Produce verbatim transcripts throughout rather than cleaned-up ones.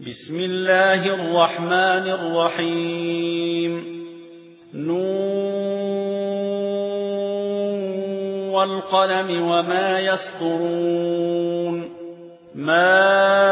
بسم الله الرحمن الرحيم نون والقلم وما يسطرون ما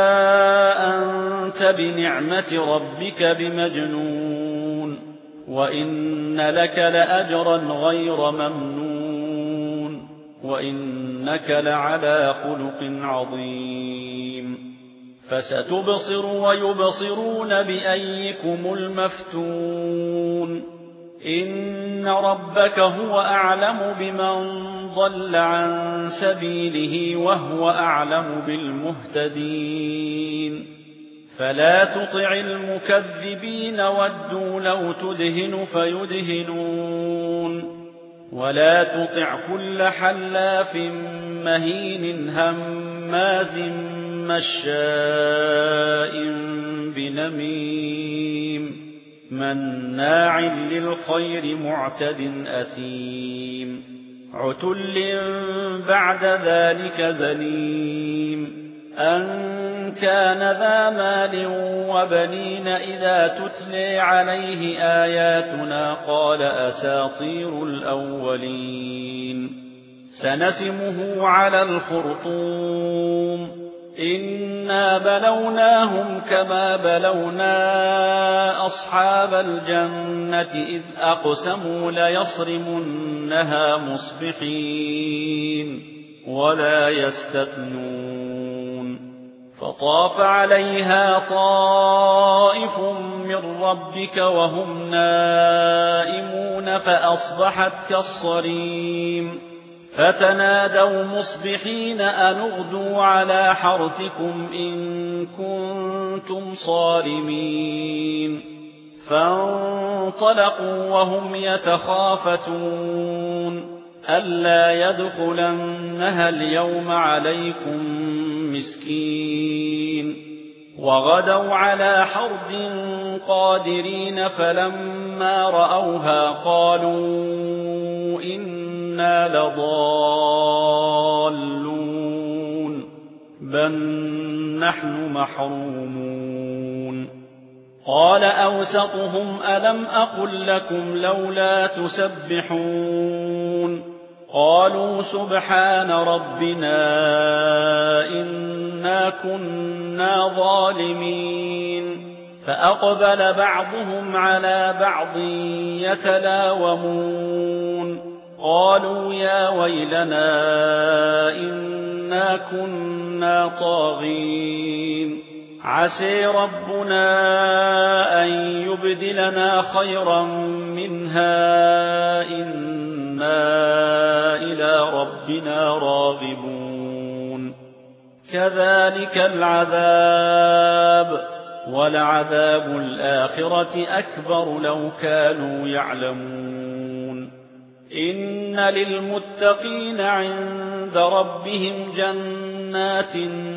أنت بنعمة ربك بمجنون وإن لك لأجرا غير ممنون وإنك لعلى خلق عظيم فستبصر ويبصرون بأيكم المفتون إن ربك هو أعلم بمن ضل عن سبيله وهو أعلم بالمهتدين فلا تطع المكذبين ودوا لو تدهن فيدهنون ولا تطع كل حلاف مهين هماز مشاء بنميم مناع للخير معتد أثيم عتل بعد ذلك زنيم أن كان ذا مال وبنين إذا تتلي عليه آياتنا قال أساطير الأولين سنسمه على الخرطوم إنا بلوناهم كما بلونا أصحاب الجنة إذ أقسموا ليصرمنها مصبحين ولا يستثنون فطاف عليها طائف من ربك وهم نائمون فأصبحت كالصريم فتنادوا مصبحين أن اغدوا على حرثكم إن كنتم صارمين فانطلقوا وهم يتخافتون ألا يدخلنها اليوم عليكم مسكين وغدوا على حرد قادرين فلما رأوها قالوا إنا لضالون بل نحن محرومون قال أوسطهم ألم أقل لكم لولا تسبحون قالوا سبحان ربنا إنا كنا ظالمين فأقبل بعضهم على بعض يتلاومون قالوا يا ويلنا إنا كنا طاغين عسى ربنا أن يبدلنا خيرا منها إنا إلى ربنا راغبون كذلك العذاب ولعذاب الآخرة أكبر لو كانوا يعلمون إن للمتقين عند ربهم جنات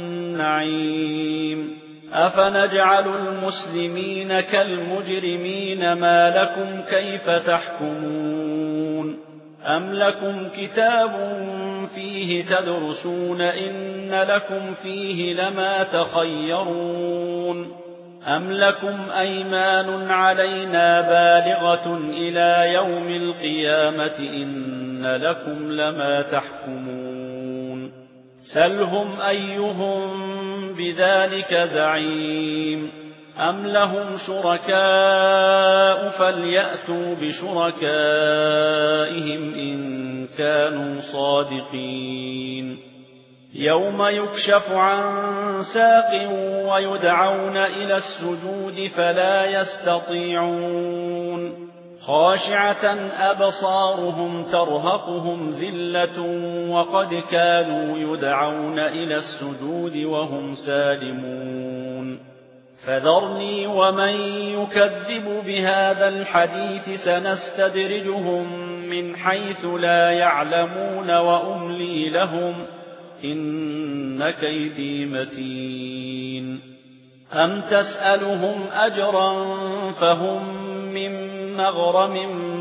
النعيم أفنجعل المسلمين كالمجرمين ما لكم كيف تحكمون أم لكم كتاب فيه تدرسون إن لكم فيه لما تخيرون أم لكم أيمان علينا بالغة إلى يوم القيامة إن لكم لما تحكمون سلهم أيهم بذلك زعيم أم لهم شركاء فليأتوا بشركائهم إن كانوا صادقين يوم يكشف عن ساق ويدعون إلى السجود فلا يستطيعون خاشعة أبصارهم ترهقهم ذلة وقد كانوا يدعون إلى السجود وهم سالمون فذرني ومن يكذب بهذا الحديث سنستدرجهم من حيث لا يعلمون وأملي لهم إن كيدي متين أم تسألهم أجرا فهم من مغرم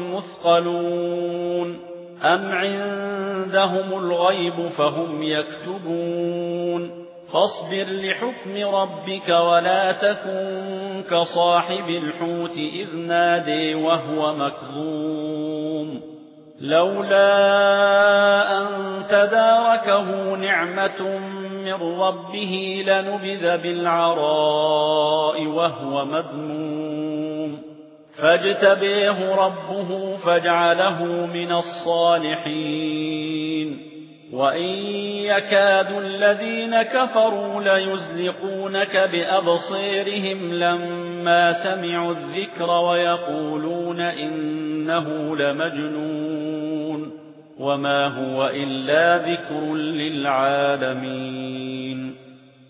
مثقلون أم عندهم الغيب فهم يكتبون فاصبر لحكم ربك ولا تكن كصاحب الحوت إذ نادي وهو مكظوم لولا أن تداركه نعمة من ربه لنبذ بالعراء وهو مذموم فاجتبيه ربه فاجعله من الصالحين وإن يكاد الذين كفروا ليزلقونك بأبصيرهم لما سمعوا الذكر ويقولون إنه لمجنون وما هو إلا ذكر للعالمين